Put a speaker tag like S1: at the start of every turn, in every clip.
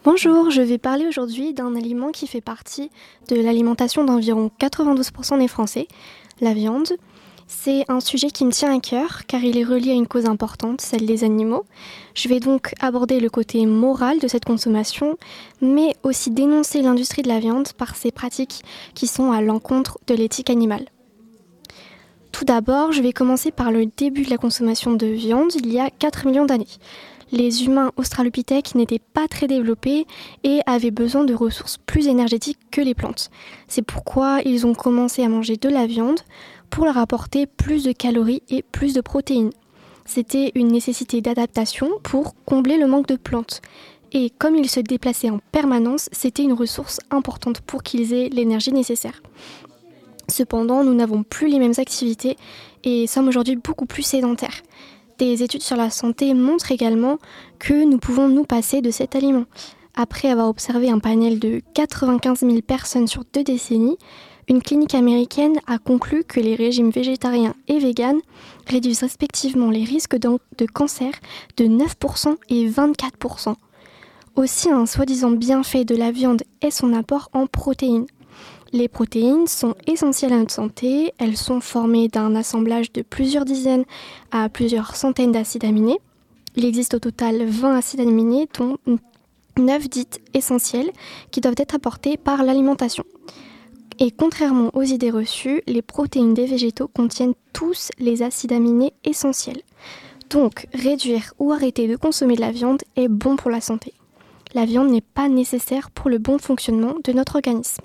S1: Bonjour, je vais parler aujourd'hui d'un aliment qui fait partie de l'alimentation d'environ 92% des Français, la viande. C'est un sujet qui me tient à cœur car il est relié à une cause importante, celle des animaux. Je vais donc aborder le côté moral de cette consommation, mais aussi dénoncer l'industrie de la viande par ses pratiques qui sont à l'encontre de l'éthique animale. Tout d'abord, je vais commencer par le début de la consommation de viande il y a 4 millions d'années. Les humains australopithèques n'étaient pas très développés et avaient besoin de ressources plus énergétiques que les plantes. C'est pourquoi ils ont commencé à manger de la viande pour leur apporter plus de calories et plus de protéines. C'était une nécessité d'adaptation pour combler le manque de plantes. Et comme ils se déplaçaient en permanence, c'était une ressource importante pour qu'ils aient l'énergie nécessaire. Cependant, nous n'avons plus les mêmes activités et sommes aujourd'hui beaucoup plus sédentaires. Des études sur la santé montrent également que nous pouvons nous passer de cet aliment. Après avoir observé un panel de 95 000 personnes sur 2 décennies, une clinique américaine a conclu que les régimes végétariens et véganes réduisent respectivement les risques de cancer de 9% et 24%. Aussi, un soi-disant bienfait de la viande est son apport en protéines. Les protéines sont essentielles à notre santé, elles sont formées d'un assemblage de plusieurs dizaines à plusieurs centaines d'acides aminés. Il existe au total 20 acides aminés, dont 9 dites essentiels, qui doivent être apportés par l'alimentation. Et contrairement aux idées reçues, les protéines des végétaux contiennent tous les acides aminés essentiels. Donc, réduire ou arrêter de consommer de la viande est bon pour la santé. La viande n'est pas nécessaire pour le bon fonctionnement de notre organisme.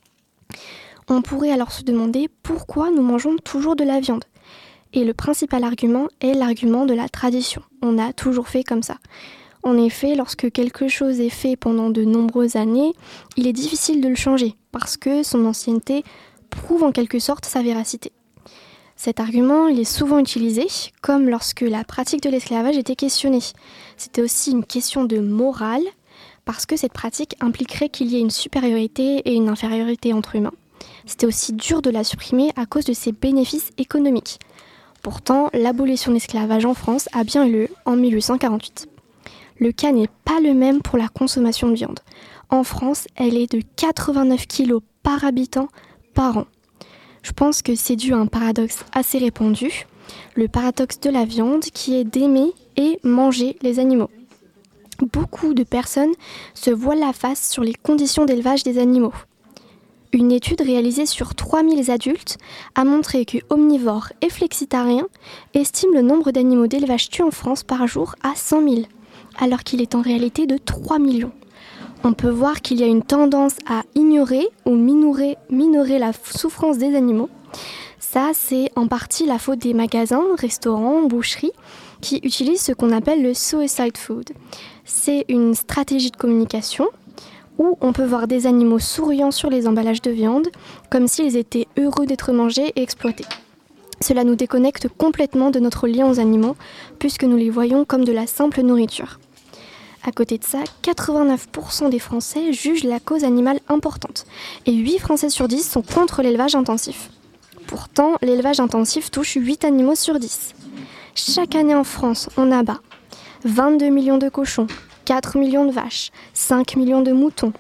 S1: On pourrait alors se demander pourquoi nous mangeons toujours de la viande. Et le principal argument est l'argument de la tradition. On a toujours fait comme ça. En effet, lorsque quelque chose est fait pendant de nombreuses années, il est difficile de le changer parce que son ancienneté prouve en quelque sorte sa véracité. Cet argument, il est souvent utilisé comme lorsque la pratique de l'esclavage était questionnée. C'était aussi une question de morale parce que cette pratique impliquerait qu'il y ait une supériorité et une infériorité entre humains. C'était aussi dur de la supprimer à cause de ses bénéfices économiques. Pourtant, l'abolition de l'esclavage en France a bien eu lieu en 1848. Le cas n'est pas le même pour la consommation de viande. En France, elle est de 89 kg par habitant par an. Je pense que c'est dû à un paradoxe assez répandu, le paradoxe de la viande qui est d'aimer et manger les animaux. Beaucoup de personnes se voilent la face sur les conditions d'élevage des animaux. Une étude réalisée sur 3000 adultes a montré que omnivores et flexitariens estiment le nombre d'animaux d'élevage tués en France par jour à 100 000, alors qu'il est en réalité de 3 millions. On peut voir qu'il y a une tendance à ignorer ou minorer la souffrance des animaux. Ça, c'est en partie la faute des magasins, restaurants, boucheries, qui utilisent ce qu'on appelle le suicide food. C'est une stratégie de communication où on peut voir des animaux souriants sur les emballages de viande, comme s'ils étaient heureux d'être mangés et exploités. Cela nous déconnecte complètement de notre lien aux animaux, puisque nous les voyons comme de la simple nourriture. À côté de ça, 89% des Français jugent la cause animale importante, et 8 Français sur 10 sont contre l'élevage intensif. Pourtant, l'élevage intensif touche 8 animaux sur 10. Chaque année en France, on abat 22 millions de cochons, 4 millions de vaches, 5 millions de moutons,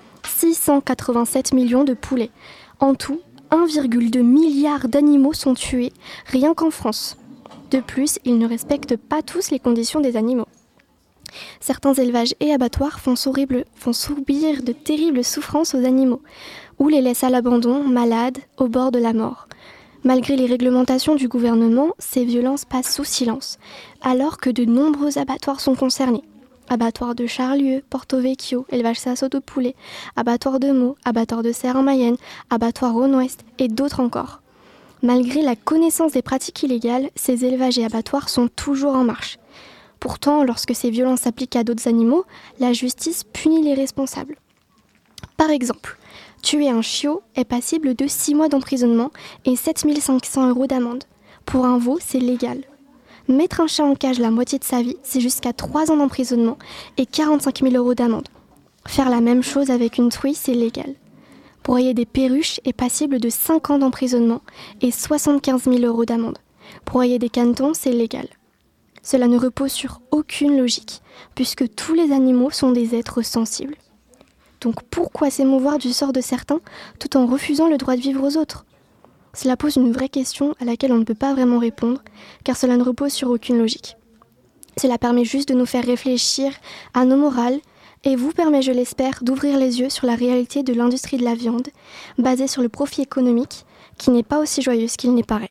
S1: 687 millions de poulets. En tout, 1,2 milliard d'animaux sont tués rien qu'en France. De plus, ils ne respectent pas tous les conditions des animaux. Certains élevages et abattoirs font subir de terribles souffrances aux animaux, ou les laissent à l'abandon, malades, au bord de la mort. Malgré les réglementations du gouvernement, ces violences passent sous silence, alors que de nombreux abattoirs sont concernés. Abattoir de Charlieu, Porto Vecchio, élevage Sasso de poulet, abattoir de Meaux, abattoir de Serre en Mayenne, abattoir Rhône-Ouest et d'autres encore. Malgré la connaissance des pratiques illégales, ces élevages et abattoirs sont toujours en marche. Pourtant, lorsque ces violences s'appliquent à d'autres animaux, la justice punit les responsables. Par exemple, tuer un chiot est passible de 6 mois d'emprisonnement et 7 500 € d'amende. Pour un veau, c'est légal. Mettre un chat en cage la moitié de sa vie, c'est jusqu'à 3 ans d'emprisonnement et 45 000 € d'amende. Faire la même chose avec une truie, c'est légal. Broyer des perruches est passible de 5 ans d'emprisonnement et 75 000 € d'amende. Broyer des canetons, c'est légal. Cela ne repose sur aucune logique, puisque tous les animaux sont des êtres sensibles. Donc pourquoi s'émouvoir du sort de certains tout en refusant le droit de vivre aux autres ? Cela pose une vraie question à laquelle on ne peut pas vraiment répondre, car cela ne repose sur aucune logique. Cela permet juste de nous faire réfléchir à nos morales et vous permet, je l'espère, d'ouvrir les yeux sur la réalité de l'industrie de la viande, basée sur le profit économique, qui n'est pas aussi joyeuse qu'il n'y paraît.